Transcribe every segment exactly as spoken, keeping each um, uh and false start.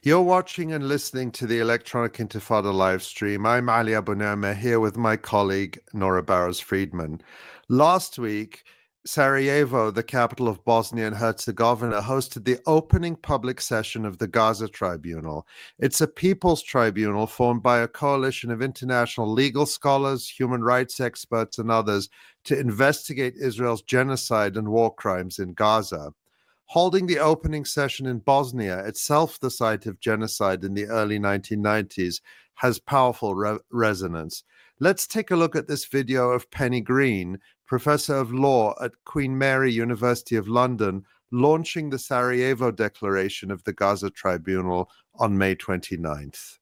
You're watching and listening to the Electronic Intifada live stream. I'm Ali Abunimah here with my colleague Nora Barros-Friedman. Last week, Sarajevo, the capital of Bosnia and Herzegovina, hosted the opening public session of the Gaza Tribunal. It's a people's tribunal formed by a coalition of international legal scholars, human rights experts, and others to investigate Israel's genocide and war crimes in Gaza. Holding the opening session in Bosnia, itself the site of genocide in the early nineteen nineties, has powerful re- resonance. Let's take a look at this video of Penny Green, professor of law at Queen Mary University of London, launching the Sarajevo Declaration of the Gaza Tribunal on May twenty-ninth.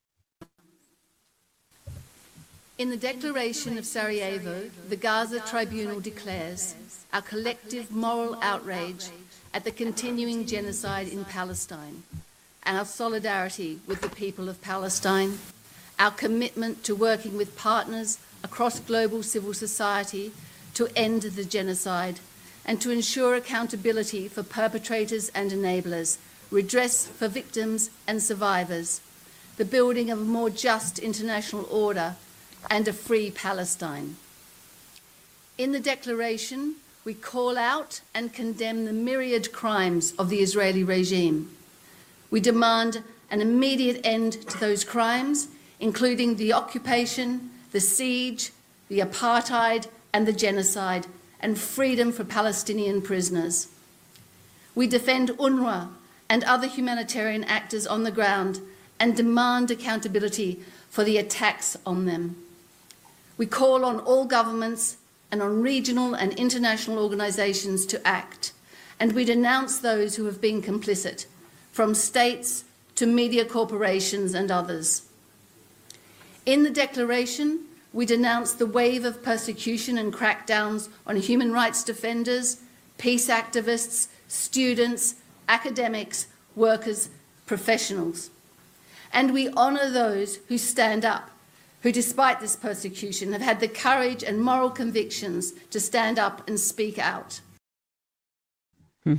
In the Declaration of Sarajevo, the Gaza Tribunal declares our collective moral outrage at the continuing genocide in Palestine, our solidarity with the people of Palestine, our commitment to working with partners across global civil society to end the genocide and to ensure accountability for perpetrators and enablers, redress for victims and survivors, the building of a more just international order and a free Palestine. In the declaration, we call out and condemn the myriad crimes of the Israeli regime. We demand an immediate end to those crimes, including the occupation, the siege, the apartheid, and the genocide, and freedom for Palestinian prisoners. We defend UNRWA and other humanitarian actors on the ground and demand accountability for the attacks on them. We call on all governments and on regional and international organisations to act, and we denounce those who have been complicit, from states to media corporations and others. In the declaration, we denounce the wave of persecution and crackdowns on human rights defenders, peace activists, students, academics, workers, professionals. And we honour those who stand up, who, despite this persecution, have had the courage and moral convictions to stand up and speak out. Hmm.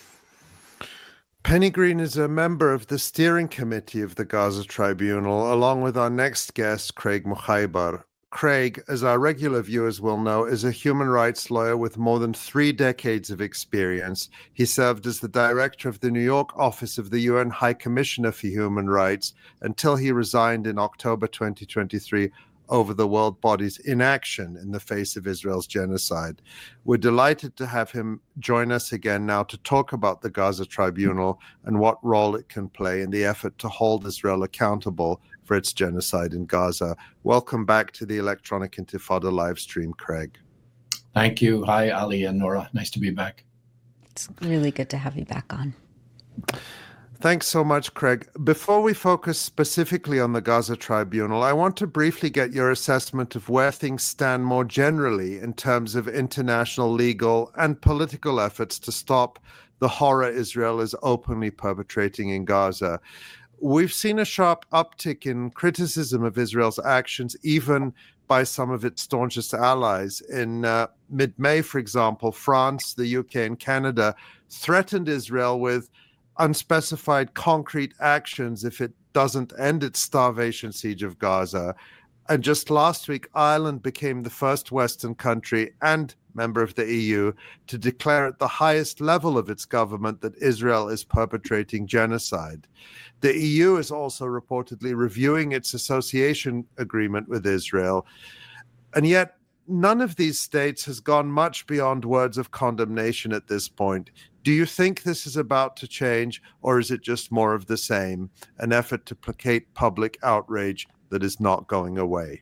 Penny Green is a member of the steering committee of the Gaza Tribunal, along with our next guest, Craig Mukhaibar. Craig, as our regular viewers will know, is a human rights lawyer with more than three decades of experience. He served as the director of the New York office of the U N High Commissioner for Human Rights until he resigned in October twenty twenty-three over the world body's inaction in the face of Israel's genocide. We're delighted to have him join us again now to talk about the Gaza Tribunal and what role it can play in the effort to hold Israel accountable for its genocide in Gaza. Welcome back to the Electronic Intifada live stream, Craig. Thank you. Hi, Ali and Nora. Nice to be back. It's really good to have you back on. Thanks so much, Craig. Before we focus specifically on the Gaza Tribunal, I want to briefly get your assessment of where things stand more generally in terms of international legal and political efforts to stop the horror Israel is openly perpetrating in Gaza. We've seen a sharp uptick in criticism of Israel's actions, even by some of its staunchest allies. In uh, mid-May, for example, France, the U K, and Canada threatened Israel with unspecified concrete actions if it doesn't end its starvation siege of Gaza. And just last week, Ireland became the first Western country and member of the E U to declare at the highest level of its government that Israel is perpetrating genocide. The E U is also reportedly reviewing its association agreement with Israel. And yet, none of these states has gone much beyond words of condemnation at this point. Do you think this is about to change, or is it just more of the same, an effort to placate public outrage that is not going away?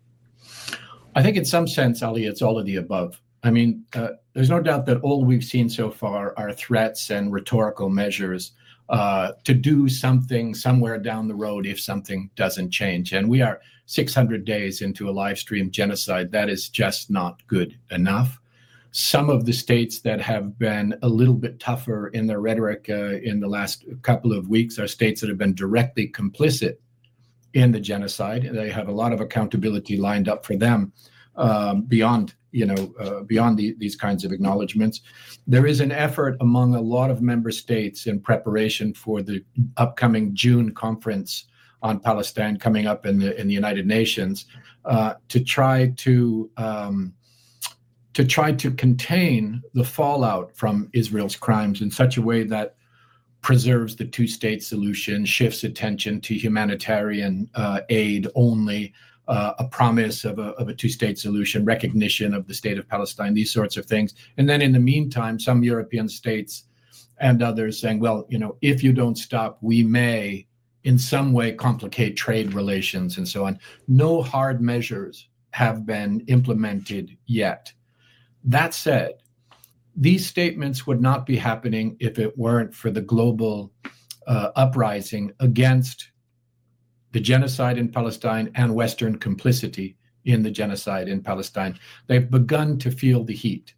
I think in some sense, Ali, it's all of the above. I mean, uh, there's no doubt that all we've seen so far are threats and rhetorical measures uh, to do something somewhere down the road if something doesn't change. And we are six hundred days into a live stream genocide. That is just not good enough. Some of the states that have been a little bit tougher in their rhetoric uh, in the last couple of weeks are states that have been directly complicit in the genocide. They have a lot of accountability lined up for them um, beyond you know, uh, beyond the, these kinds of acknowledgments. There is an effort among a lot of member states in preparation for the upcoming June conference on Palestine coming up in the in the United Nations uh, to try to um, to try to contain the fallout from Israel's crimes in such a way that preserves the two-state solution, shifts attention to humanitarian uh, aid only, uh, a promise of a, of a two-state solution, recognition of the state of Palestine, these sorts of things. And then in the meantime, some European states and others saying, well, you know, if you don't stop, we may in some way complicate trade relations and so on. No hard measures have been implemented yet. That said, these statements would not be happening if it weren't for the global uh, uprising against the genocide in Palestine and Western complicity in the genocide in Palestine. They've begun to feel the heat,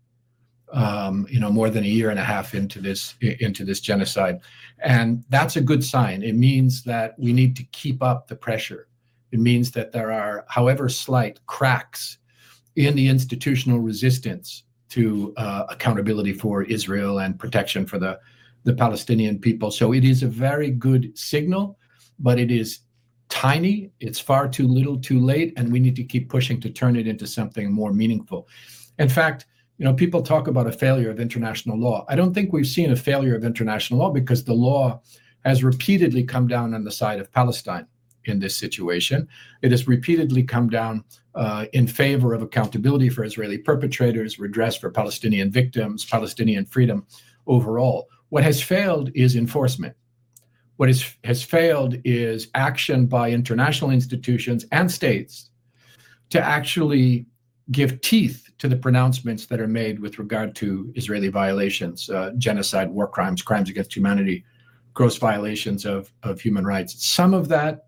um, you know, more than a year and a half into this into this genocide, and that's a good sign. It means that we need to keep up the pressure. It means that there are, however slight, cracks in the institutional resistance to uh, accountability for Israel and protection for the, the Palestinian people. So it is a very good signal, but it is tiny. It's far too little too late, and we need to keep pushing to turn it into something more meaningful. In fact, you know, people talk about a failure of international law. I don't think we've seen a failure of international law because the law has repeatedly come down on the side of Palestine in this situation. It has repeatedly come down uh, in favor of accountability for Israeli perpetrators, redress for Palestinian victims, Palestinian freedom overall. What has failed is enforcement. What is, has failed is action by international institutions and states to actually give teeth to the pronouncements that are made with regard to Israeli violations, uh, genocide, war crimes, crimes against humanity, gross violations of, of human rights. Some of that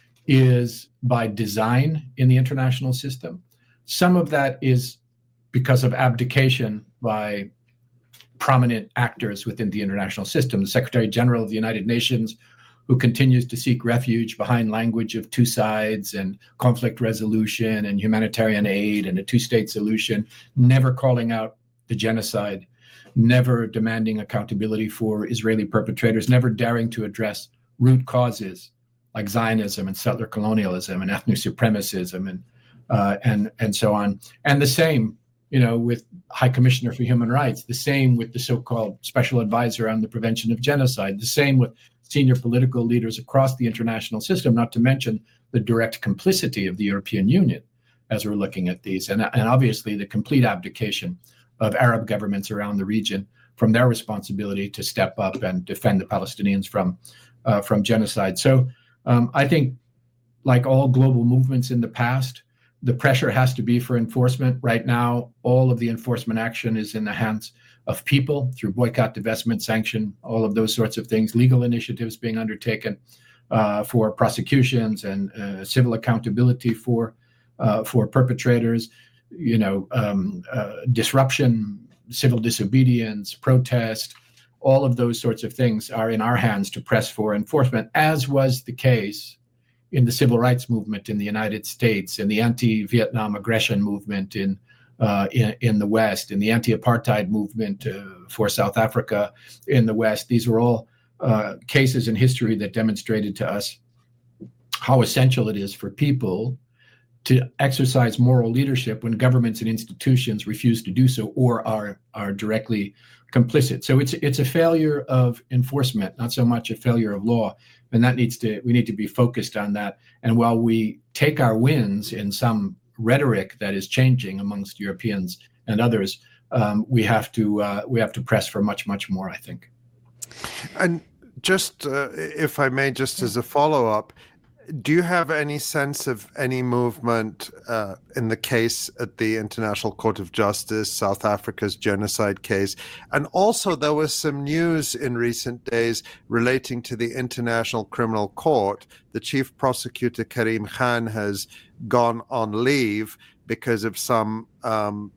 is by design in the international system. Some of that is because of abdication by prominent actors within the international system. The Secretary General of the United Nations, who continues to seek refuge behind language of two sides and conflict resolution and humanitarian aid and a two-state solution, never calling out the genocide, never demanding accountability for Israeli perpetrators, never daring to address root causes like Zionism and settler colonialism and ethnic supremacism and uh, and and so on. And the same, you know, with High Commissioner for Human Rights, the same with the so-called Special Advisor on the Prevention of Genocide, the same with senior political leaders across the international system, not to mention the direct complicity of the European Union as we're looking at these. And, and obviously the complete abdication of Arab governments around the region from their responsibility to step up and defend the Palestinians from, uh, from genocide. So um, I think, like all global movements in the past, the pressure has to be for enforcement. Right now, all of the enforcement action is in the hands of people through boycott, divestment, sanction, all of those sorts of things, legal initiatives being undertaken uh, for prosecutions and uh, civil accountability for uh, for perpetrators, you know, um, uh, disruption, civil disobedience, protest, all of those sorts of things are in our hands to press for enforcement, as was the case in the civil rights movement in the United States, in the anti-Vietnam aggression movement in uh, in, in the West, in the anti-apartheid movement uh, for South Africa in the West. These were all uh, cases in history that demonstrated to us how essential it is for people to exercise moral leadership when governments and institutions refuse to do so or are are directly complicit. So it's it's a failure of enforcement, not so much a failure of law. And that needs to, we need to be focused on that. And while we take our wins in some rhetoric that is changing amongst Europeans and others, um, we have to uh, we have to press for much, much more, I think. And just, uh, if I may, just as a follow-up, do you have any sense of any movement uh, in the case at the International Court of Justice, South Africa's genocide case? And also there was some news in recent days relating to the International Criminal Court. The chief prosecutor, Karim Khan, has gone on leave because of some um,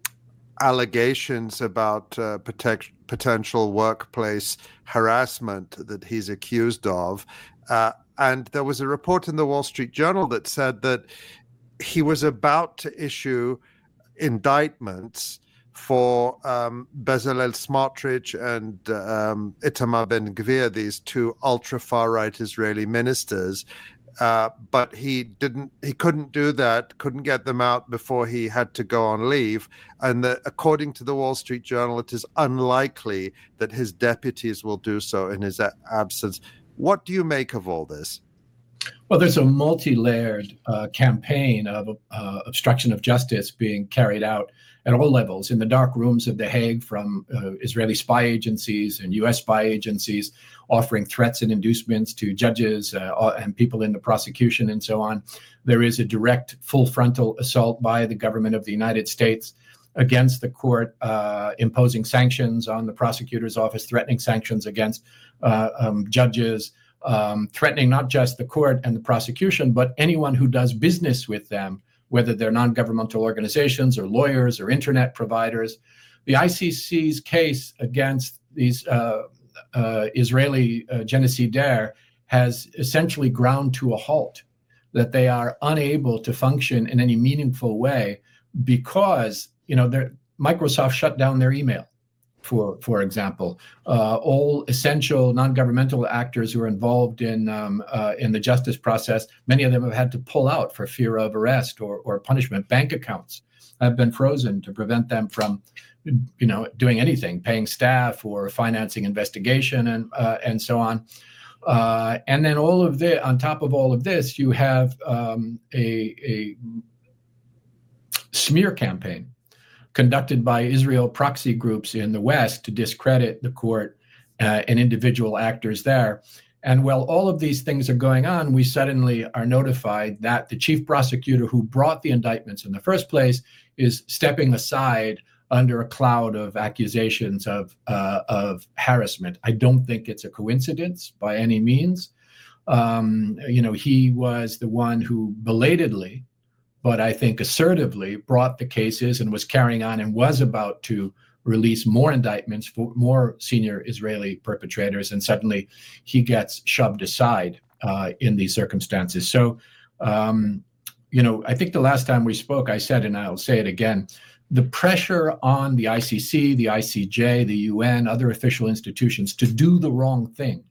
allegations about uh, protect, potential workplace harassment that he's accused of. Uh, And there was a report in the Wall Street Journal that said that he was about to issue indictments for um, Bezalel Smotrich and um, Itamar Ben-Gvir, these two ultra-far-right Israeli ministers. Uh, but he didn't. He couldn't do that. Couldn't get them out before he had to go on leave. And the, according to the Wall Street Journal, it is unlikely that his deputies will do so in his a- absence. What do you make of all this? Well, there's a multi-layered uh, campaign of uh, obstruction of justice being carried out at all levels in the dark rooms of The Hague, from uh, Israeli spy agencies and U S spy agencies offering threats and inducements to judges uh, and people in the prosecution and so on. There is a direct full frontal assault by the government of the United States against the court, uh, imposing sanctions on the prosecutor's office, threatening sanctions against uh, um, judges, um, threatening not just the court and the prosecution, but anyone who does business with them, whether they're non-governmental organizations or lawyers or internet providers. The I C C's case against these uh, uh, Israeli uh, genocidaires has essentially ground to a halt, that they are unable to function in any meaningful way because, you know, Microsoft shut down their email, for for example. Uh, all essential non-governmental actors who are involved in um, uh, in the justice process, many of them have had to pull out for fear of arrest or, or punishment. Bank accounts have been frozen to prevent them from, you know, doing anything, paying staff or financing investigation and uh, and so on. Uh, and then all of this, on top of all of this, you have um, a, a smear campaign conducted by Israel proxy groups in the West to discredit the court uh, and individual actors there. And while all of these things are going on, we suddenly are notified that the chief prosecutor who brought the indictments in the first place is stepping aside under a cloud of accusations of uh, of harassment. I don't think it's a coincidence by any means. Um, you know, he was the one who belatedly, but I think assertively, brought the cases and was carrying on and was about to release more indictments for more senior Israeli perpetrators, and suddenly he gets shoved aside uh, in these circumstances. So, um, you know, I think the last time we spoke, I said, and I'll say it again, the pressure on the I C C, the I C J, the U N, other official institutions to do the wrong thing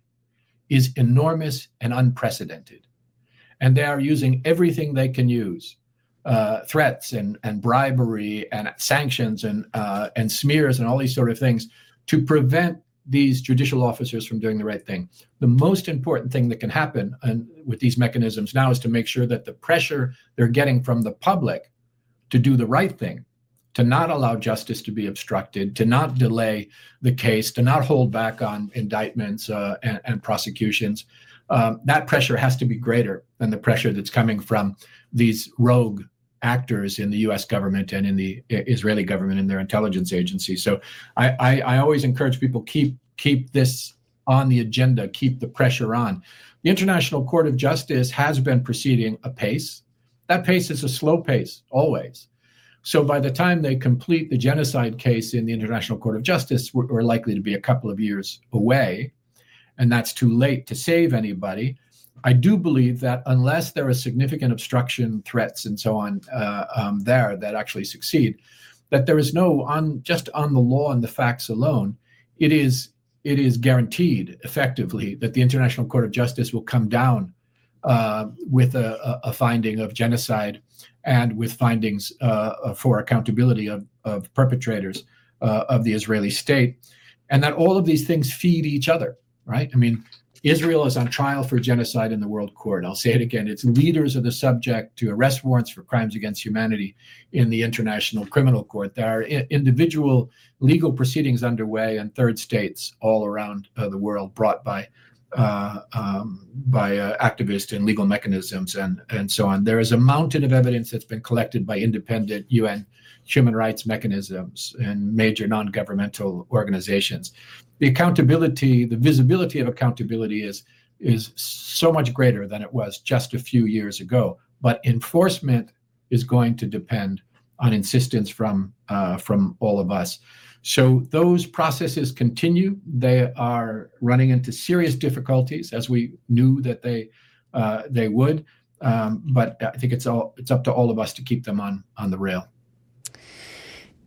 is enormous and unprecedented. And they are using everything they can use, uh, threats and, and bribery and sanctions and, uh, and smears and all these sort of things to prevent these judicial officers from doing the right thing. The most important thing that can happen and with these mechanisms now is to make sure that the pressure they're getting from the public to do the right thing, to not allow justice to be obstructed, to not delay the case, to not hold back on indictments uh, and, and prosecutions. Um, that pressure has to be greater than the pressure that's coming from these rogue actors in the U S government and in the Israeli government and their intelligence agencies. So I, I, I always encourage people, keep keep this on the agenda, keep the pressure on. The International Court of Justice has been proceeding apace. That pace is a slow pace, always. So by the time they complete the genocide case in the International Court of Justice, we're, we're likely to be a couple of years away, and that's too late to save anybody. I do believe that unless there are significant obstruction threats and so on uh, um, there that actually succeed, that there is no, on just on the law and the facts alone, it is it is guaranteed effectively that the International Court of Justice will come down uh, with a, a finding of genocide and with findings uh, for accountability of, of perpetrators uh, of the Israeli state, and that all of these things feed each other, right? I mean, Israel is on trial for genocide in the World Court. I'll say it again. Its leaders are the subject to arrest warrants for crimes against humanity in the International Criminal Court. There are I- individual legal proceedings underway in third states all around uh, the world brought by uh, um, by uh, activists and legal mechanisms and, and so on. There is a mountain of evidence that's been collected by independent U N human rights mechanisms and major non-governmental organizations. The accountability, the visibility of accountability is, is so much greater than it was just a few years ago. But enforcement is going to depend on insistence from, uh, from all of us. So those processes continue. They are running into serious difficulties, as we knew that they uh, they would. Um, but I think it's all it's up to all of us to keep them on on the rail.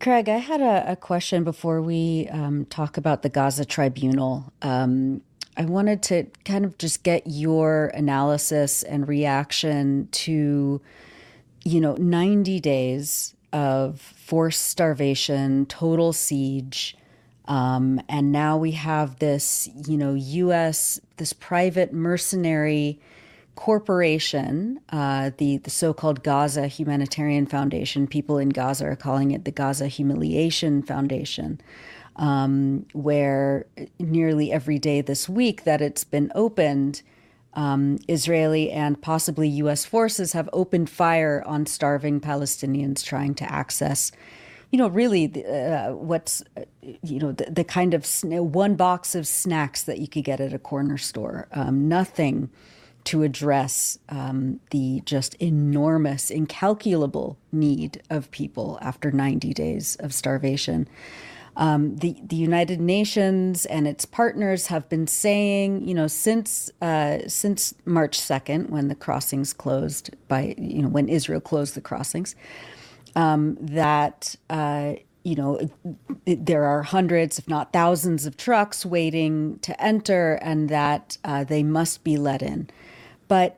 Craig, I had a, a question before we um, talk about the Gaza Tribunal. Um, I wanted to kind of just get your analysis and reaction to, you know, ninety days of forced starvation, total siege. Um, and now we have this, you know, U S, this private mercenary corporation, uh, the, the so-called Gaza Humanitarian Foundation. People in Gaza are calling it the Gaza Humiliation Foundation, um, where nearly every day this week that it's been opened, um, Israeli and possibly U S forces have opened fire on starving Palestinians trying to access, you know, really uh, what's, uh, you know, the, the kind of sn- one box of snacks that you could get at a corner store. Um, nothing to address um, the just enormous, incalculable need of people after ninety days of starvation. Um, the, the United Nations and its partners have been saying, you know, since uh, since March second, when the crossings closed by, you know, when Israel closed the crossings, um, that, uh, you know, it, there are hundreds, if not thousands of trucks waiting to enter, and that uh, they must be let in. But,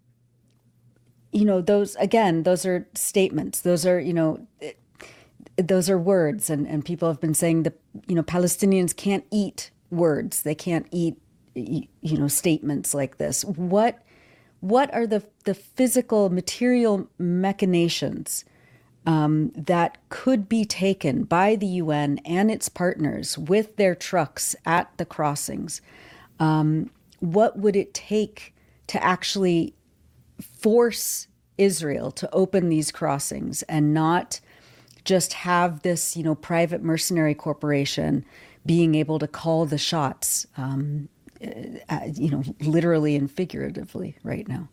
you know, those, again, those are statements. Those are, you know, those are words. And, and people have been saying that, you know, Palestinians can't eat words. They can't eat, you know, statements like this. What what are the, the physical, material machinations um, that could be taken by the U N and its partners with their trucks at the crossings? Um, what would it take to actually force Israel to open these crossings and not just have this, you know, private mercenary corporation being able to call the shots, um, uh, you know, literally and figuratively right now?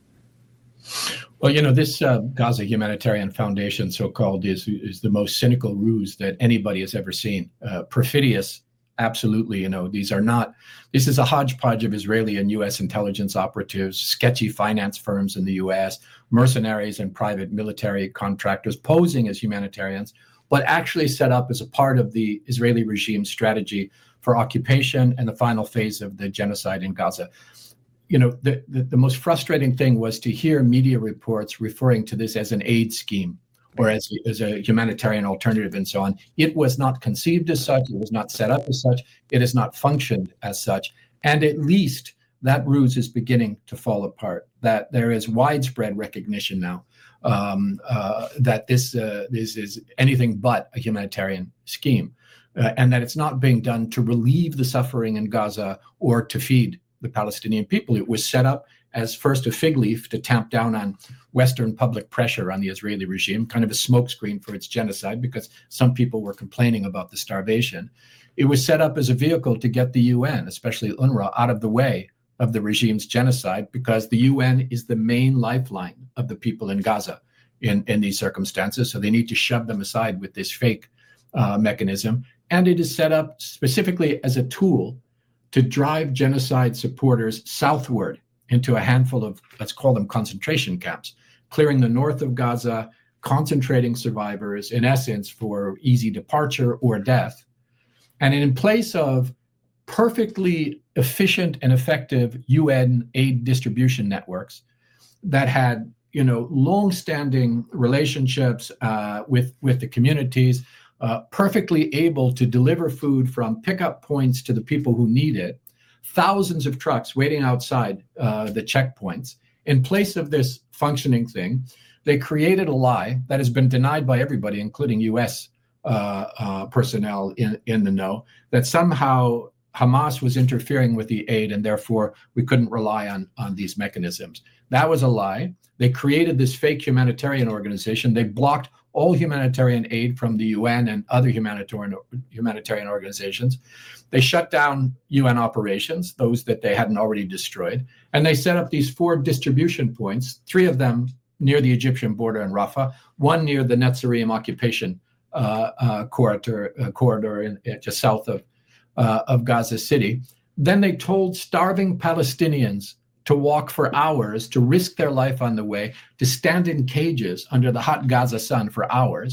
Well, you know, this uh, Gaza Humanitarian Foundation, so-called, is is the most cynical ruse that anybody has ever seen. Uh, perfidious. Absolutely, you know, these are not, this is a hodgepodge of Israeli and U S intelligence operatives, sketchy finance firms in the U S, mercenaries and private military contractors posing as humanitarians, but actually set up as a part of the Israeli regime's strategy for occupation and the final phase of the genocide in Gaza. You know, the, the, the most frustrating thing was to hear media reports referring to this as an aid scheme, or as, as a humanitarian alternative and so on. It was not conceived as such. It was not set up as such. It has not functioned as such. And at least that ruse is beginning to fall apart, that there is widespread recognition now um, uh, that this, uh, this is anything but a humanitarian scheme, uh, and that it's not being done to relieve the suffering in Gaza or to feed the Palestinian people. It was set up as first a fig leaf to tamp down on Western public pressure on the Israeli regime, kind of a smokescreen for its genocide, because some people were complaining about the starvation. It was set up as a vehicle to get the U N, especially UNRWA, out of the way of the regime's genocide, because the U N is the main lifeline of the people in Gaza in, in these circumstances. So they need to shove them aside with this fake uh, mechanism. And it is set up specifically as a tool to drive genocide supporters southward into a handful of, let's call them concentration camps, clearing the north of Gaza, concentrating survivors, in essence, for easy departure or death. And in place of perfectly efficient and effective U N aid distribution networks that had, you know, long-standing relationships uh, with, with the communities, uh, perfectly able to deliver food from pickup points to the people who need it, thousands of trucks waiting outside uh, the checkpoints. In place of this functioning thing, they created a lie that has been denied by everybody, including U S uh, uh, personnel in, in the know, that somehow Hamas was interfering with the aid and therefore we couldn't rely on, on these mechanisms. That was a lie. They created this fake humanitarian organization. They blocked all humanitarian aid from the U N and other humanitarian humanitarian organizations. They shut down U N operations, those that they hadn't already destroyed, and they set up these four distribution points, three of them near the Egyptian border in Rafah, one near the Netzarim occupation uh, uh, corridor, uh, corridor in, uh, just south of, uh, of Gaza City. Then they told starving Palestinians to walk for hours, to risk their life on the way, to stand in cages under the hot Gaza sun for hours,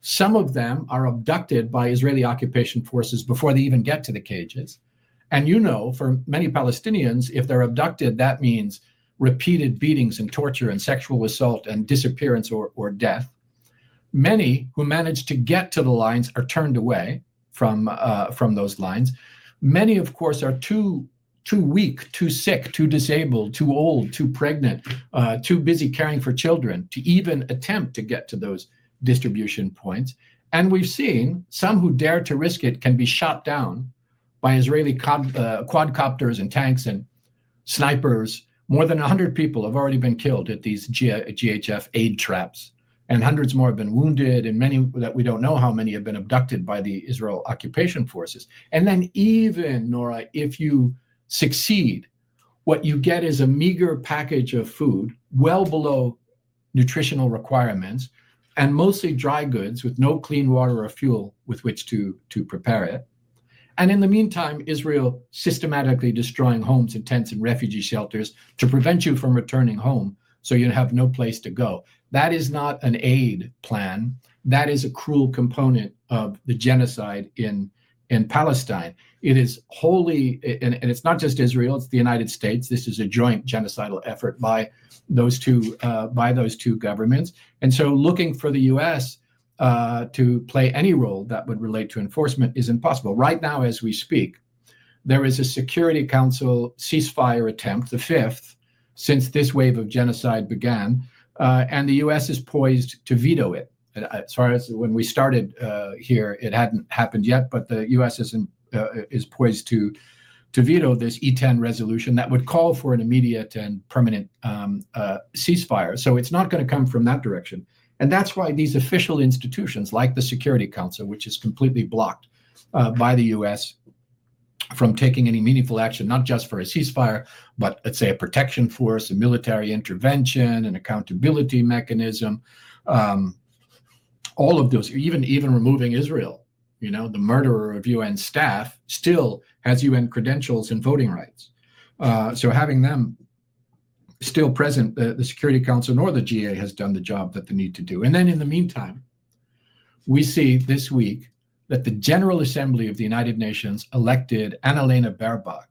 Some of them are abducted by Israeli occupation forces before they even get to the cages. And you know, for many Palestinians, if they're abducted, that means repeated beatings and torture and sexual assault and disappearance or, or death. Many who manage to get to the lines are turned away from, uh, from those lines. Many, of course, are too too weak, too sick, too disabled, too old, too pregnant, uh, too busy caring for children to even attempt to get to those distribution points. And we've seen some who dare to risk it can be shot down by Israeli quad, uh, quadcopters and tanks and snipers. More than one hundred people have already been killed at these G H F aid traps, and hundreds more have been wounded, and many that we don't know how many have been abducted by the Israel occupation forces. And then even, Nora, if you succeed, what you get is a meager package of food, well below nutritional requirements, and mostly dry goods with no clean water or fuel with which to, to prepare it. And in the meantime, Israel systematically destroying homes and tents and refugee shelters to prevent you from returning home so you have no place to go. That is not an aid plan. That is a cruel component of the genocide in, in Palestine. It is wholly, and, and it's not just Israel, it's the United States. This is a joint genocidal effort by those two, uh, by those two governments. And so looking for the U S uh, to play any role that would relate to enforcement is impossible. Right now, as we speak, there is a Security Council ceasefire attempt, the fifth, since this wave of genocide began, uh, and the U S is poised to veto it. As far as when we started uh, here, it hadn't happened yet, but the U S is, in, uh, is poised to, to veto this E ten resolution that would call for an immediate and permanent um, uh, ceasefire. So it's not going to come from that direction. And that's why these official institutions like the Security Council, which is completely blocked uh, by the U S from taking any meaningful action, not just for a ceasefire, but let's say a protection force, a military intervention, an accountability mechanism, um, all of those, even, even removing Israel, you know, the murderer of U N staff still has U N credentials and voting rights. Uh, so having them still present, the, the Security Council nor the G A has done the job that they need to do. And then in the meantime, we see this week that the General Assembly of the United Nations elected Annalena Baerbock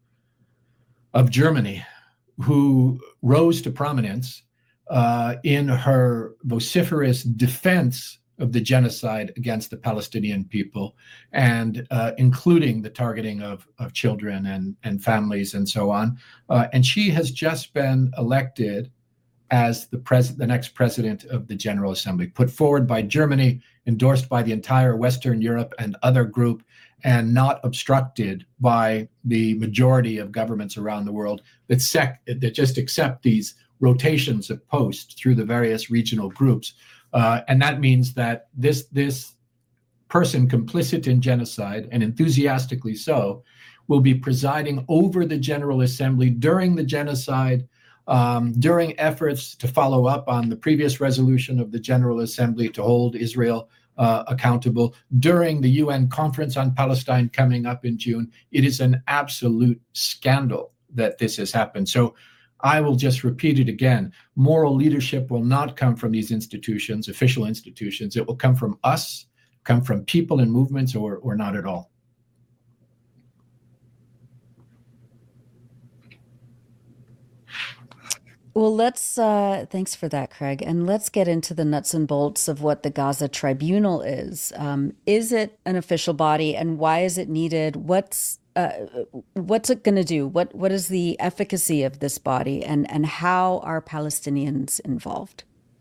of Germany, who rose to prominence uh, in her vociferous defense of the genocide against the Palestinian people, and uh, including the targeting of, of children and, and families and so on. Uh, and she has just been elected as the, pres- the next president of the General Assembly, put forward by Germany, endorsed by the entire Western Europe and other group, and not obstructed by the majority of governments around the world that, sec- that just accept these rotations of posts through the various regional groups. Uh, and that means that this, this person complicit in genocide, and enthusiastically so, will be presiding over the General Assembly during the genocide, um, during efforts to follow up on the previous resolution of the General Assembly to hold Israel uh, accountable, during the U N Conference on Palestine coming up in June. It is an absolute scandal that this has happened. So I will just repeat it again. Moral leadership will not come from these institutions, official institutions. It will come from us, come from people and movements, or, or not at all. Well, let's, uh, thanks for that, Craig. And let's get into the nuts and bolts of what the Gaza Tribunal is. Um, is it an official body, and why is it needed? What's Uh, what's it going to do? What what is the efficacy of this body, and and how are Palestinians involved?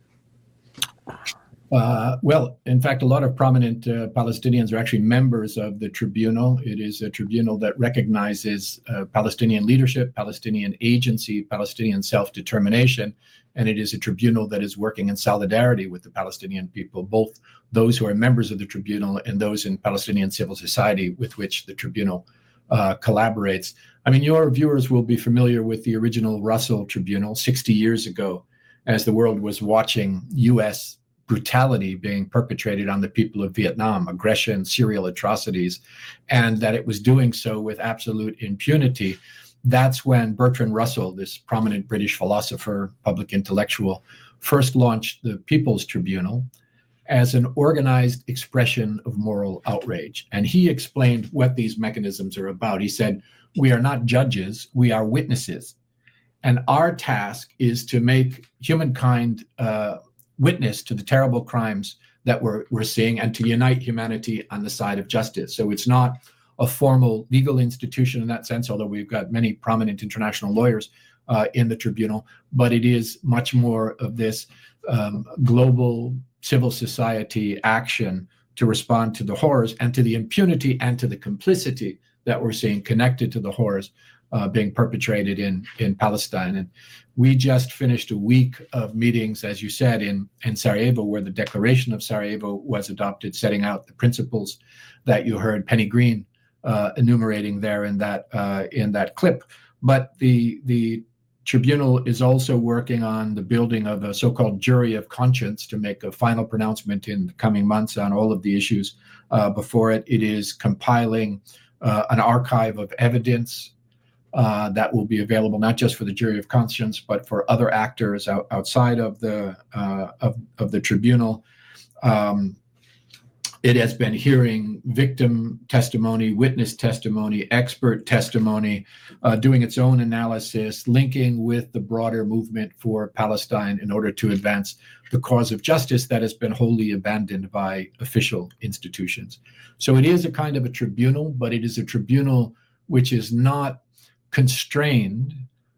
Uh, well, in fact, a lot of prominent uh, Palestinians are actually members of the tribunal. It is a tribunal that recognizes uh, Palestinian leadership, Palestinian agency, Palestinian self-determination, and it is a tribunal that is working in solidarity with the Palestinian people, both those who are members of the tribunal and those in Palestinian civil society with which the tribunal Uh, collaborates. I mean, your viewers will be familiar with the original Russell Tribunal sixty years ago, as the world was watching U S brutality being perpetrated on the people of Vietnam, aggression, serial atrocities, and that it was doing so with absolute impunity. That's when Bertrand Russell, this prominent British philosopher, public intellectual, first launched the People's Tribunal. as an organized expression of moral outrage. And he explained what these mechanisms are about. He said, we are not judges, we are witnesses. And our task is to make humankind uh, witness to the terrible crimes that we're, we're seeing and to unite humanity on the side of justice. So it's not a formal legal institution in that sense, although we've got many prominent international lawyers uh, in the tribunal, but it is much more of this um, global civil society action to respond to the horrors and to the impunity and to the complicity that we're seeing connected to the horrors uh, being perpetrated in, in Palestine. And we just finished a week of meetings, as you said, in, in Sarajevo, where the Declaration of Sarajevo was adopted, setting out the principles that you heard Penny Green uh, enumerating there in that uh, in that clip. But the the Tribunal is also working on the building of a so-called jury of conscience to make a final pronouncement in the coming months on all of the issues uh, before it. It is compiling uh, an archive of evidence uh, that will be available not just for the jury of conscience, but for other actors out, outside of the uh, of, of the tribunal. Um, It has been hearing victim testimony, witness testimony, expert testimony, uh, doing its own analysis, linking with the broader movement for Palestine in order to advance the cause of justice that has been wholly abandoned by official institutions. So it is a kind of a tribunal, but it is a tribunal which is not constrained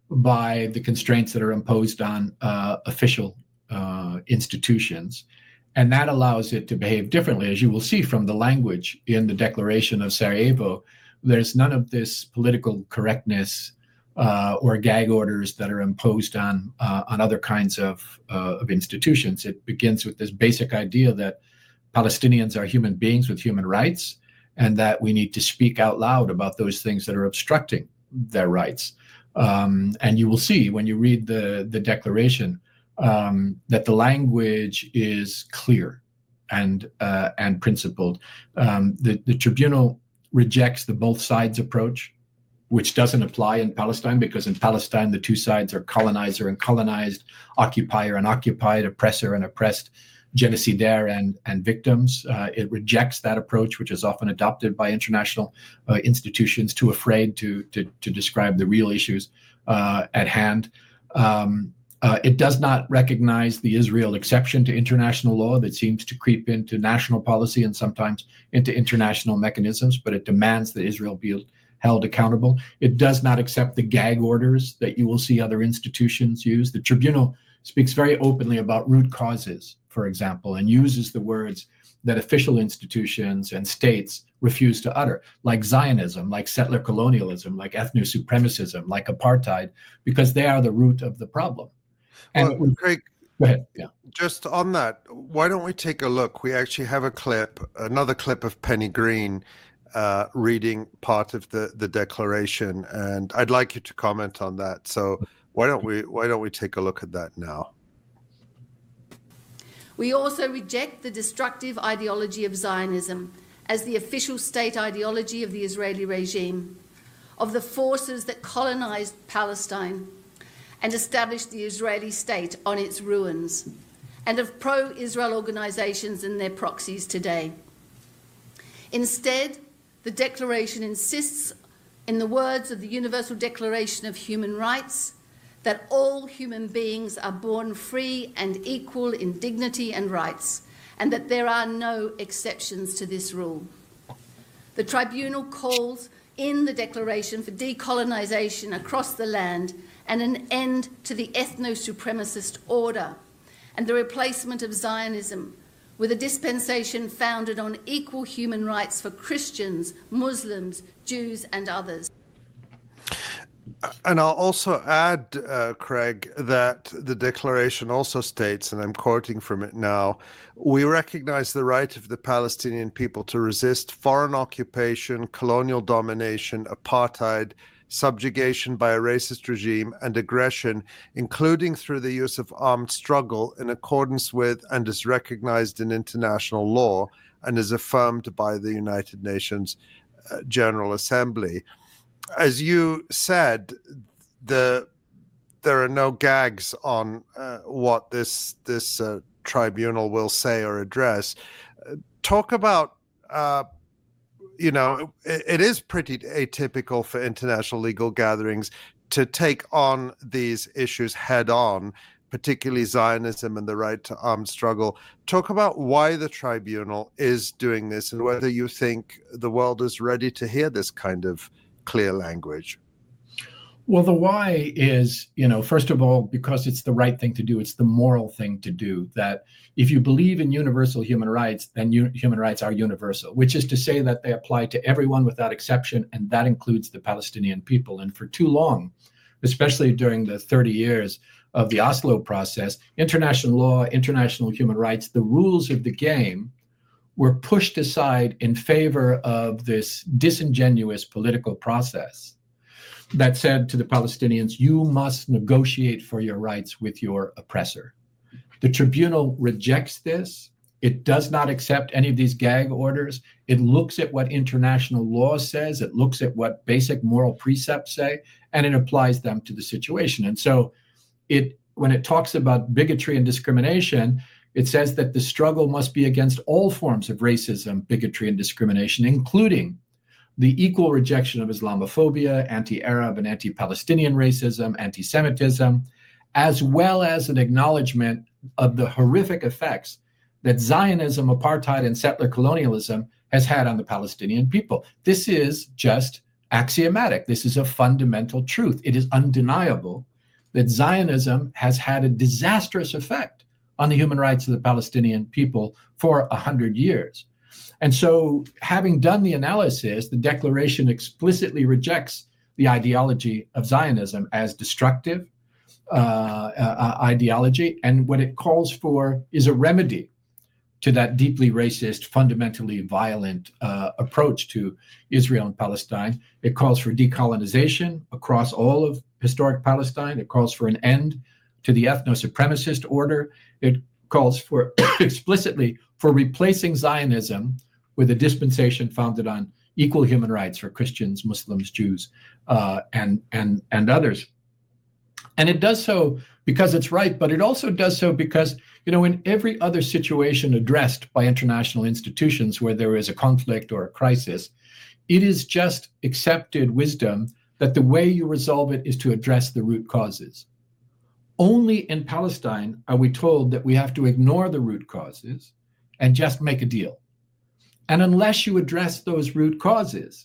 by the constraints that are imposed on uh, official uh, institutions. And that allows it to behave differently, as you will see from the language in the Declaration of Sarajevo. There's none of this political correctness uh, or gag orders that are imposed on uh, on other kinds of, uh, of institutions. It begins with this basic idea that Palestinians are human beings with human rights, and that we need to speak out loud about those things that are obstructing their rights. Um, and you will see when you read the, the Declaration, Um, that the language is clear and uh, and principled. Um, the, the tribunal rejects the both sides approach, which doesn't apply in Palestine, because in Palestine, the two sides are colonizer and colonized, occupier and occupied, oppressor and oppressed, genocidaire and, and victims. Uh, it rejects that approach, which is often adopted by international uh, institutions, too afraid to, to, to describe the real issues uh, at hand. Um, Uh, it does not recognize the Israel exception to international law that seems to creep into national policy and sometimes into international mechanisms, but it demands that Israel be held accountable. It does not accept the gag orders that you will see other institutions use. The tribunal speaks very openly about root causes, for example, and uses the words that official institutions and states refuse to utter, like Zionism, like settler colonialism, like ethno-supremacism, like apartheid, because they are the root of the problem. And well, Craig, go ahead. Yeah. Just on that, why don't we take a look? We actually have a clip, another clip of Penny Green uh, reading part of the, the declaration, and I'd like you to comment on that. So why don't we why don't we take a look at that now? We also reject the destructive ideology of Zionism as the official state ideology of the Israeli regime, of the forces that colonized Palestine and established the Israeli state on its ruins, and of pro-Israel organizations and their proxies today. Instead, the Declaration insists, in the words of the Universal Declaration of Human Rights, that all human beings are born free and equal in dignity and rights, and that there are no exceptions to this rule. The tribunal calls in the Declaration for decolonization across the land and an end to the ethno-supremacist order and the replacement of Zionism with a dispensation founded on equal human rights for Christians, Muslims, Jews and others. And I'll also add, uh, Craig, that the declaration also states, and I'm quoting from it now, we recognize the right of the Palestinian people to resist foreign occupation, colonial domination, apartheid, subjugation by a racist regime, and aggression, including through the use of armed struggle in accordance with and is recognized in international law and is affirmed by the United Nations uh, General Assembly. As you said, the there are no gags on uh, what this this uh, tribunal will say or address. Talk about, uh, you know, it, it is pretty atypical for international legal gatherings to take on these issues head on, particularly Zionism and the right to armed struggle. Talk about why the tribunal is doing this and whether you think the world is ready to hear this kind of clear language. Well, the why is, you know, first of all, because it's the right thing to do. It's the moral thing to do. That if you believe in universal human rights, then u- human rights are universal, which is to say that they apply to everyone without exception, and that includes the Palestinian people. And for too long, especially during the thirty years of the Oslo process, international law, international human rights, the rules of the game were pushed aside in favor of this disingenuous political process that said to the Palestinians, you must negotiate for your rights with your oppressor. The tribunal rejects this. It does not accept any of these gag orders. It looks at what international law says. It looks at what basic moral precepts say, and it applies them to the situation. And so it, when it talks about bigotry and discrimination, it says that the struggle must be against all forms of racism, bigotry, and discrimination, including the equal rejection of Islamophobia, anti-Arab and anti-Palestinian racism, anti-Semitism, as well as an acknowledgement of the horrific effects that Zionism, apartheid, and settler colonialism has had on the Palestinian people. This is just axiomatic. This is a fundamental truth. It is undeniable that Zionism has had a disastrous effect on the human rights of the Palestinian people for a hundred years. And so, having done the analysis, the declaration explicitly rejects the ideology of Zionism as destructive uh, uh, ideology. And what it calls for is a remedy to that deeply racist, fundamentally violent uh, approach to Israel and Palestine. It calls for decolonization across all of historic Palestine. It calls for an end to the ethno-supremacist order. It calls for explicitly for replacing Zionism with a dispensation founded on equal human rights for Christians, Muslims, Jews, uh, and and and others. And it does so because it's right, but it also does so because, you know, in every other situation addressed by international institutions where there is a conflict or a crisis, it is just accepted wisdom that the way you resolve it is to address the root causes. Only in Palestine are we told that we have to ignore the root causes and just make a deal. And unless you address those root causes,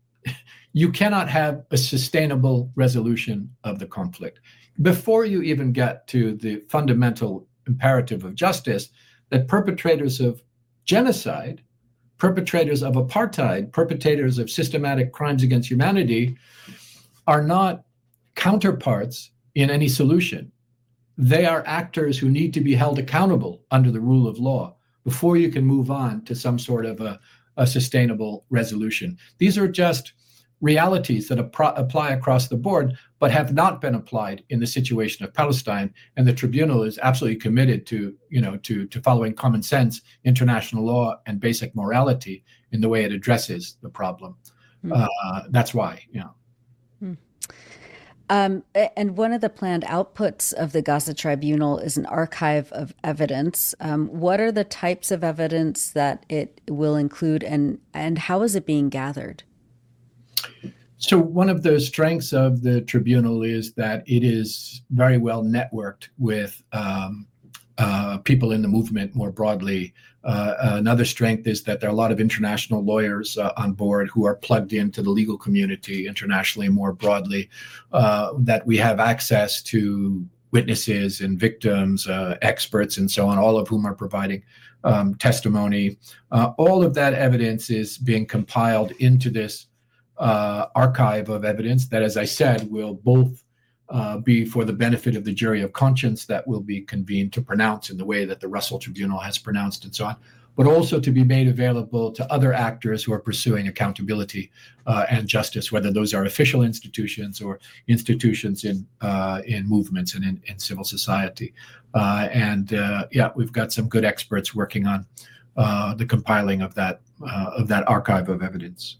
you cannot have a sustainable resolution of the conflict. Before you even get to the fundamental imperative of justice, that perpetrators of genocide, perpetrators of apartheid, perpetrators of systematic crimes against humanity are not counterparts in any solution. They are actors who need to be held accountable under the rule of law before you can move on to some sort of a, a sustainable resolution. These are just realities that ap- apply across the board, but have not been applied in the situation of Palestine. And the tribunal is absolutely committed to, you know, to, to following common sense, international law, and basic morality in the way it addresses the problem. Mm. Uh, that's why, you know. Mm. Um, and one of the planned outputs of the Gaza Tribunal is an archive of evidence. Um, what are the types of evidence that it will include, and, and how is it being gathered? So one of the strengths of the tribunal is that it is very well networked with um, uh, people in the movement more broadly. Uh, another strength is that there are a lot of international lawyers uh, on board who are plugged into the legal community internationally more broadly, uh, that we have access to witnesses and victims, uh, experts, and so on, all of whom are providing um, testimony. Uh, all of that evidence is being compiled into this uh, archive of evidence that, as I said, will both Uh, be for the benefit of the jury of conscience that will be convened to pronounce in the way that the Russell Tribunal has pronounced and so on, but also to be made available to other actors who are pursuing accountability uh, and justice, whether those are official institutions or institutions in uh, in movements and in, in civil society. Uh, and uh, yeah, we've got some good experts working on uh, the compiling of that uh, of that archive of evidence.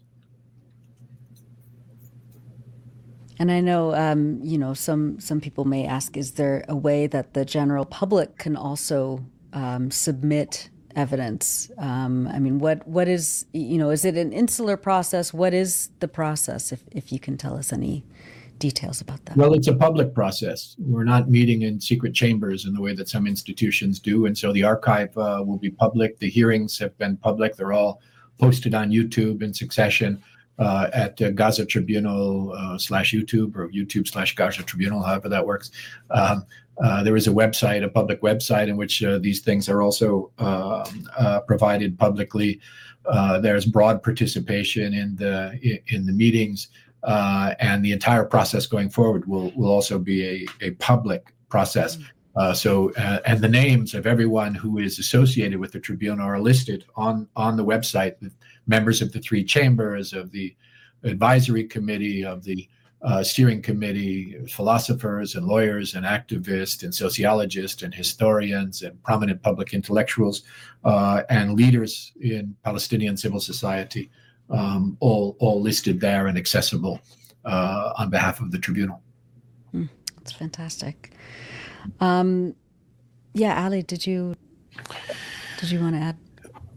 And I know, um, you know, some some people may ask, is there a way that the general public can also um, submit evidence? Um, I mean, what what is, you know, is it an insular process? What is the process, if, if you can tell us any details about that? Well, it's a public process. We're not meeting in secret chambers in the way that some institutions do. And so the archive uh, will be public. The hearings have been public. They're all posted on YouTube in succession uh, at uh, Gaza Tribunal uh, slash YouTube or YouTube slash Gaza Tribunal, however that works. Um, uh, there is a website, a public website in which uh, these things are also uh, uh, provided publicly. Uh, there's broad participation in the in the meetings. Uh, and the entire process going forward will will also be a, a public process. Uh, so, uh, and the names of everyone who is associated with the tribunal are listed on, on the website. The members of the three chambers, of the advisory committee, of the uh, steering committee, philosophers and lawyers and activists and sociologists and historians and prominent public intellectuals uh, and leaders in Palestinian civil society. Um, all all listed there and accessible uh, on behalf of the tribunal. Mm, that's fantastic. Um, yeah, Ali, did you did you want to add?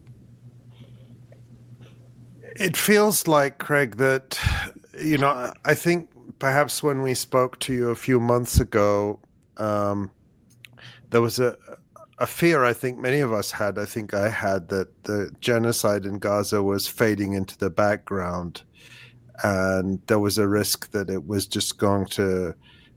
It feels like, Craig, that, you know, I think perhaps when we spoke to you a few months ago, um, there was a a fear I think many of us had, I think I had, that the genocide in Gaza was fading into the background, and there was a risk that it was just going to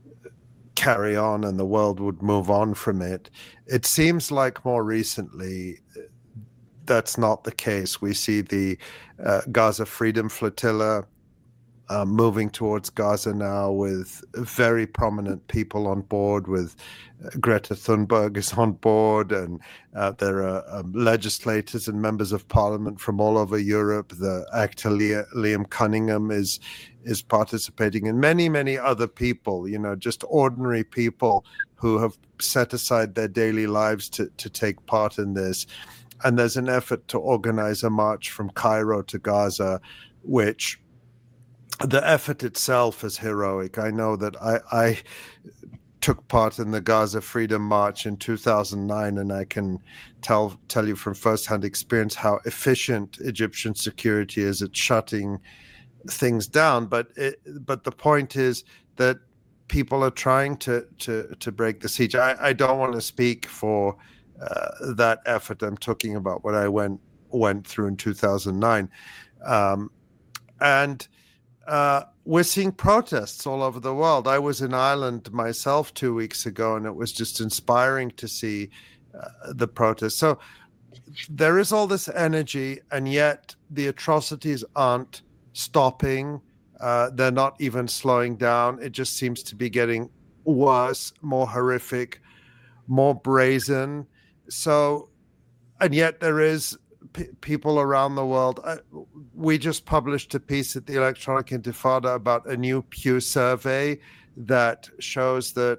carry on and the world would move on from it. It seems like more recently that's not the case. We see the uh, Gaza Freedom Flotilla Uh, moving towards Gaza now with very prominent people on board, with uh, Greta Thunberg is on board, and uh, there are um, legislators and members of parliament from all over Europe. The actor Liam, Liam Cunningham is is participating, and many, many other people, you know, just ordinary people who have set aside their daily lives to, to take part in this. And there's an effort to organize a march from Cairo to Gaza, which the effort itself is heroic. I know that I, I took part in the Gaza Freedom March in two thousand nine, and I can tell tell you from firsthand experience how efficient Egyptian security is at shutting things down. But it, but the point is that people are trying to to to break the siege. I, I don't want to speak for uh, that effort. I'm talking about what I went went through in two thousand nine, um, and. Uh, we're seeing protests all over the world. I was in Ireland myself two weeks ago, and it was just inspiring to see uh, the protests. So there is all this energy, and yet the atrocities aren't stopping. Uh, they're not even slowing down. It just seems to be getting worse, more horrific, more brazen. So, and yet there is P- people around the world. Uh, we just published a piece at the Electronic Intifada about a new Pew survey that shows that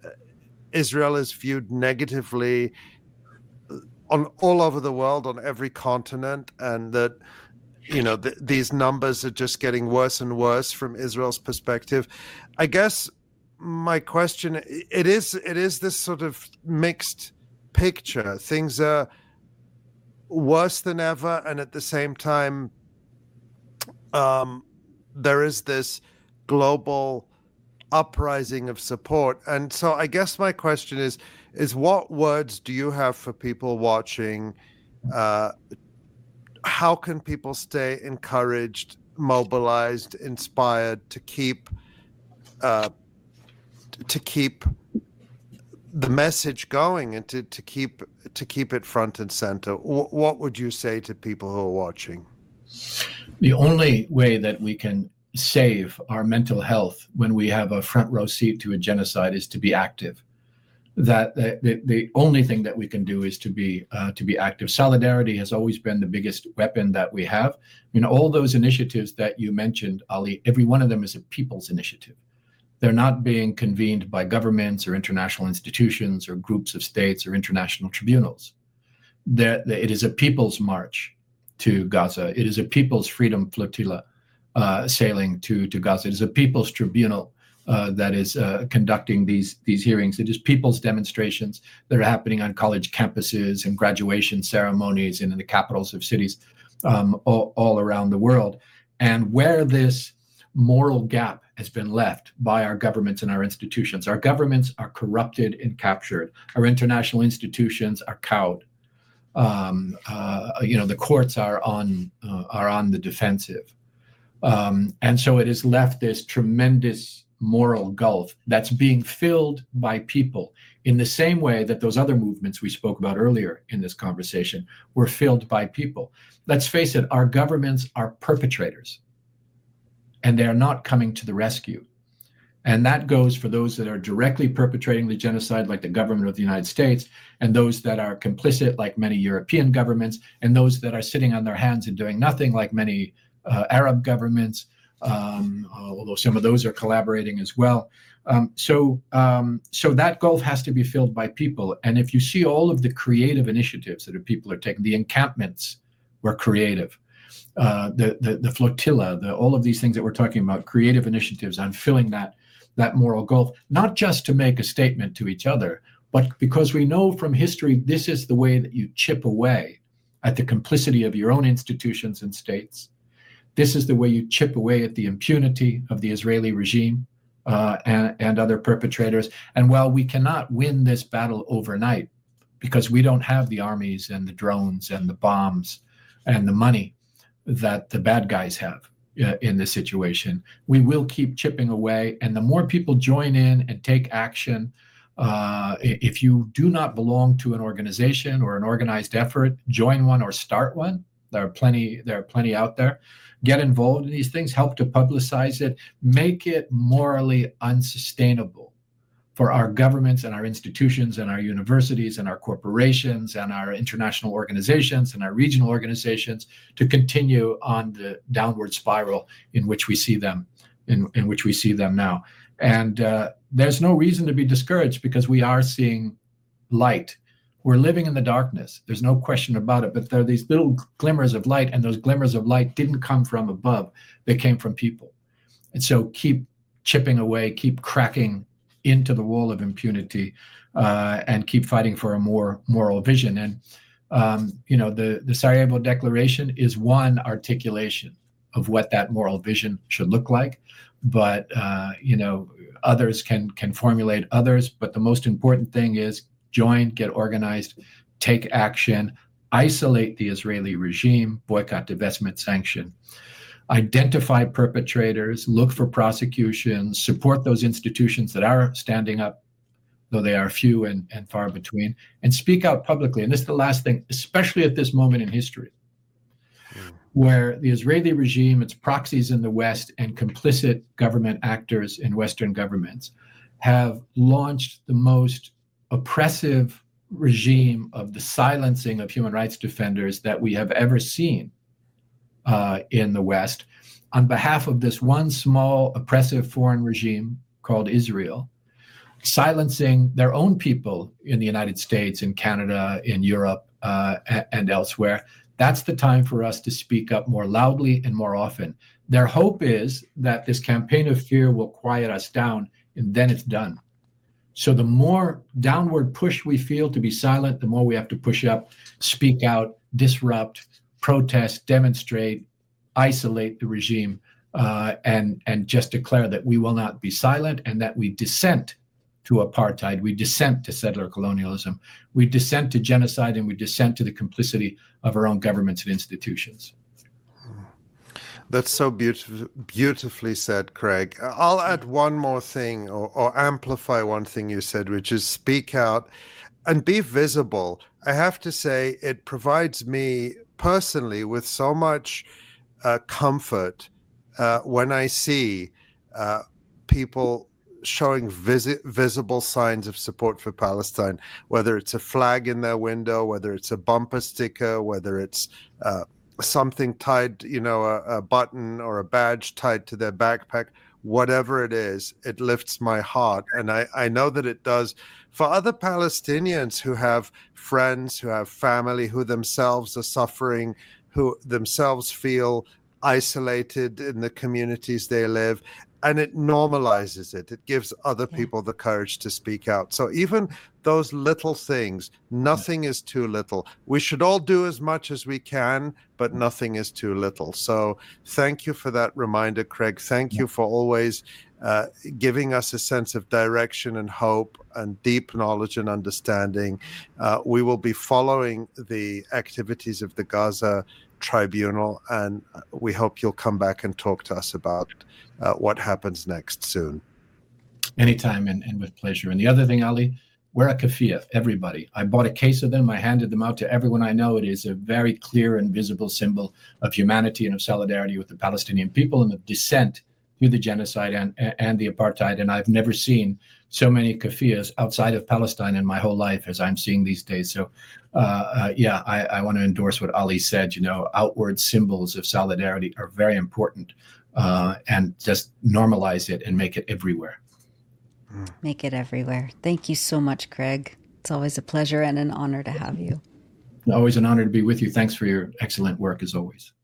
Israel is viewed negatively on all over the world, on every continent, and that, you know, th- these numbers are just getting worse and worse from Israel's perspective. I guess my question, it is it is this sort of mixed picture. Things are worse than ever, and at the same time um, there is this global uprising of support. And so I guess my question is is what words do you have for people watching? Uh, how can people stay encouraged, mobilized, inspired to keep uh, to keep the message going and to, to keep to keep it front and center? W- what would you say to people who are watching? The only way that we can save our mental health when we have a front row seat to a genocide is to be active. That the, the only thing that we can do is to be uh, to be active. Solidarity has always been the biggest weapon that we have. I mean, all those initiatives that you mentioned, Ali, every one of them is a people's initiative. They're not being convened by governments or international institutions or groups of states or international tribunals. There, it is a people's march to Gaza. It is a people's freedom flotilla uh, sailing to, to Gaza. It is a people's tribunal uh, that is uh, conducting these these hearings. It is people's demonstrations that are happening on college campuses and graduation ceremonies and in the capitals of cities um, all, all around the world. And where this moral gap has been left by our governments and our institutions. Our governments are corrupted and captured. Our international institutions are cowed. Um, uh, you know, the courts are on uh, are on the defensive. Um, and so it has left this tremendous moral gulf that's being filled by people in the same way that those other movements we spoke about earlier in this conversation were filled by people. Let's face it, our governments are perpetrators, and they are not coming to the rescue. And that goes for those that are directly perpetrating the genocide, like the government of the United States, and those that are complicit, like many European governments, and those that are sitting on their hands and doing nothing, like many uh, Arab governments, um, although some of those are collaborating as well. Um, so, um, so that gulf has to be filled by people. And if you see all of the creative initiatives that people are taking, the encampments were creative. Uh, the, the the flotilla, the, all of these things that we're talking about, creative initiatives on filling that that moral gulf, not just to make a statement to each other, but because we know from history, this is the way that you chip away at the complicity of your own institutions and states. This is the way you chip away at the impunity of the Israeli regime uh, and, and other perpetrators. And while we cannot win this battle overnight, because we don't have the armies and the drones and the bombs and the money that the bad guys have uh, in this situation, we will keep chipping away. And the more people join in and take action, uh, if you do not belong to an organization or an organized effort, join one or start one. There are plenty, there are plenty out there. Get involved in these things, help to publicize it, make it morally unsustainable for our governments and our institutions and our universities and our corporations and our international organizations and our regional organizations to continue on the downward spiral in which we see them, in, in which we see them now. And uh, there's no reason to be discouraged because we are seeing light. We're living in the darkness. There's no question about it, but there are these little glimmers of light, and those glimmers of light didn't come from above. They came from people. And so keep chipping away, keep cracking into the wall of impunity, uh, and keep fighting for a more moral vision. And, um, you know, the, the Sarajevo Declaration is one articulation of what that moral vision should look like. But, uh, you know, others can can formulate others. But the most important thing is join, get organized, take action, isolate the Israeli regime, boycott, divestment, sanction. Identify perpetrators, look for prosecutions, support those institutions that are standing up, though they are few and, and far between, and speak out publicly. And this is the last thing, especially at this moment in history, mm. where the Israeli regime, its proxies in the West, and complicit government actors in Western governments have launched the most oppressive regime of the silencing of human rights defenders that we have ever seen Uh, in the West, on behalf of this one small oppressive foreign regime called Israel, silencing their own people in the United States, in Canada, in Europe, uh, and elsewhere. That's the time for us to speak up more loudly and more often. Their hope is that this campaign of fear will quiet us down, and then it's done. So the more downward push we feel to be silent, the more we have to push up, speak out, disrupt, protest, demonstrate, isolate the regime, uh, and, and just declare that we will not be silent and that we dissent to apartheid, we dissent to settler colonialism, we dissent to genocide, and we dissent to the complicity of our own governments and institutions. That's so beautif- beautifully said, Craig. I'll add one more thing, or, or amplify one thing you said, which is speak out and be visible. I have to say, it provides me personally with so much uh, comfort uh, when I see uh, people showing visi- visible signs of support for Palestine, whether it's a flag in their window, whether it's a bumper sticker, whether it's uh, something tied, you know, a, a button or a badge tied to their backpack, whatever it is, it lifts my heart. And I, I know that it does for other Palestinians who have friends, who have family, who themselves are suffering, who themselves feel isolated in the communities they live. and it normalizes it. It gives other Yeah. people the courage to speak out. So even those little things, nothing is too little. We should all do as much as we can, but nothing is too little. So thank you for that reminder, Craig. Thank you for always uh, giving us a sense of direction and hope and deep knowledge and understanding. Uh, we will be following the activities of the Gaza Tribunal, and we hope you'll come back and talk to us about uh, what happens next soon. Anytime, and, and with pleasure. And the other thing, Ali, wear a keffiyeh, everybody. I bought a case of them. I handed them out to everyone I know. It is a very clear and visible symbol of humanity and of solidarity with the Palestinian people and of dissent to the genocide and, and the apartheid. And I've never seen so many keffiyehs outside of Palestine in my whole life as I'm seeing these days. So, uh, uh, yeah, I, I want to endorse what Ali said. You know, outward symbols of solidarity are very important, uh, and just normalize it and make it everywhere. Make it everywhere. Thank you so much, Craig. It's always a pleasure and an honor to have you. Always an honor to be with you. Thanks for your excellent work as always.